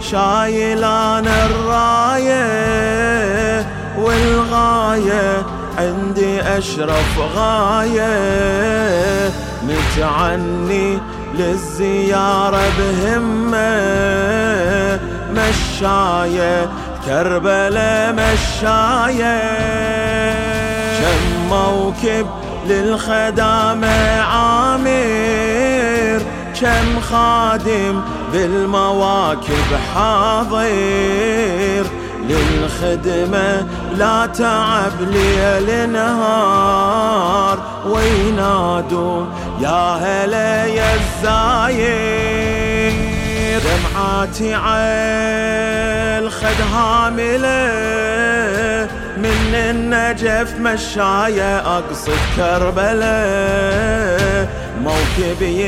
شايلان الراية والغاية عندي أشرف غاية، نتعني للزيارة بهمة، مشاية كربلاء مشاية، كم موكب للخدامة عامر، كم خادم بالمواكب حاضر، للخدمة لا تعب ليل نهار، وينادون يا هلا يا الزاير. دمعاتي عالخد هاملة من النجف مشاية أقصد كربلاء، موكبي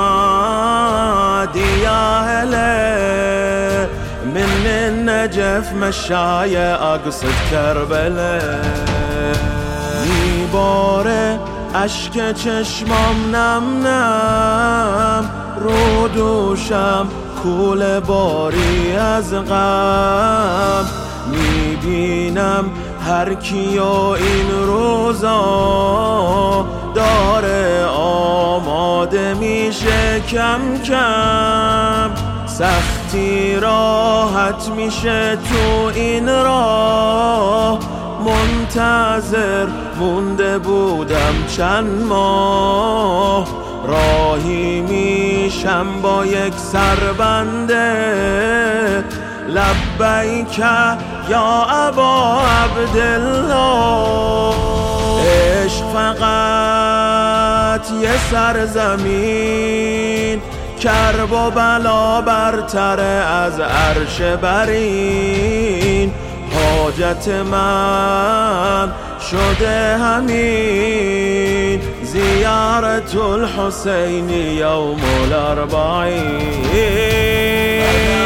ينادي يا هلا من النجف مشاية أقصد كربلاء. نيبورة أشكى چشمام نم نم، رود و شم کول باری از غم، میبینم هر کیو این روزا داره آماده میشه کم کم، سختی راحت میشه تو این راه، منتظر مونده بودم چند ماه، راهی میشم با یک سربنده، لبیک یا ابا عبدالله. عشق فقط یه سرزمین، کرب و بلا برتره از عرش برین، حاجت من شده همین، زیارت الحسین یوم الاربعین.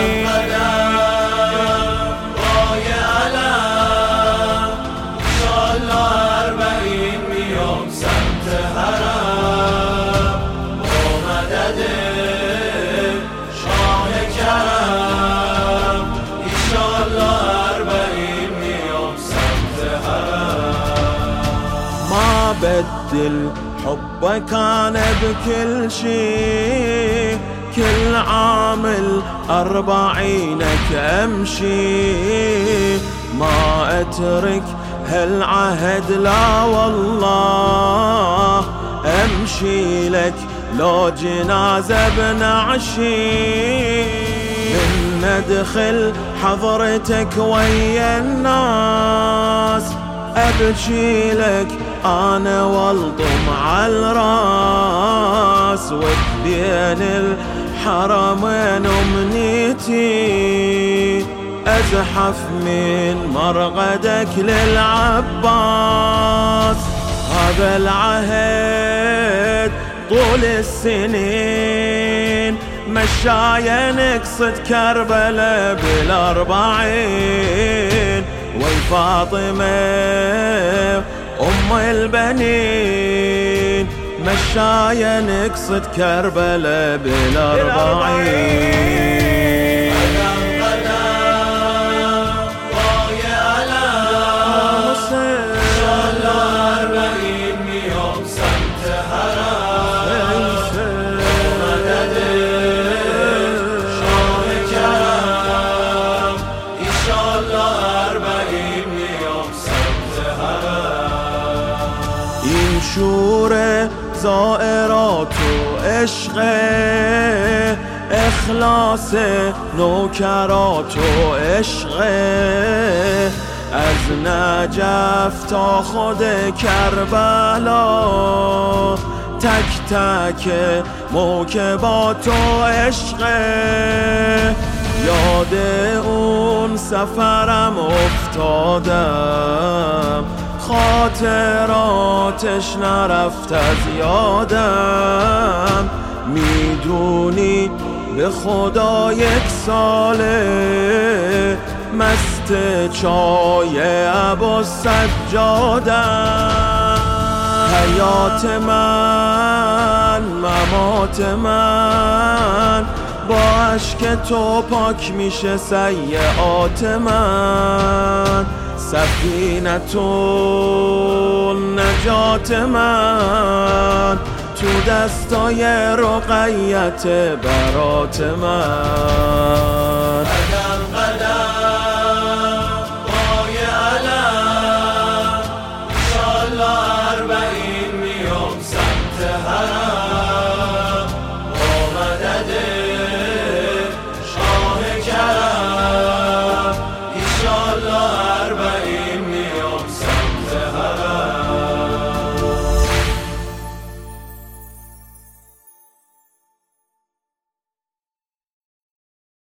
بدل حبك أنا بكل شي، كل عامل 40 أمشي، ما أترك هالعهد لا والله، أمشي لك لو جنازة بنعشي، من ندخل حضرتك ويا الناس، أبكي لك أنا والضم على الراس، وبين الحرمين أمنيتي أزحف من مرقدك للعباس، هذا العهد طول السنين مشاية نقصد كربلاء بال40، وي فاطمة أم البنين مشاية نقصد كربلاء بال40. این شور زائرات و عشق، اخلاص نوکرات و عشق، از نجف تا خود کربلا، تک تک موکبات و عشق، یاد اون سفرم افتادم، خاطراتش نرفت از یادم، میدونی به خدا 1 ساله مست چای ابوالسجادم، حیات من ممات من با اشک تو پاک میشه سیئات من، سفینتون نجات من تو دستای رقیت برات من.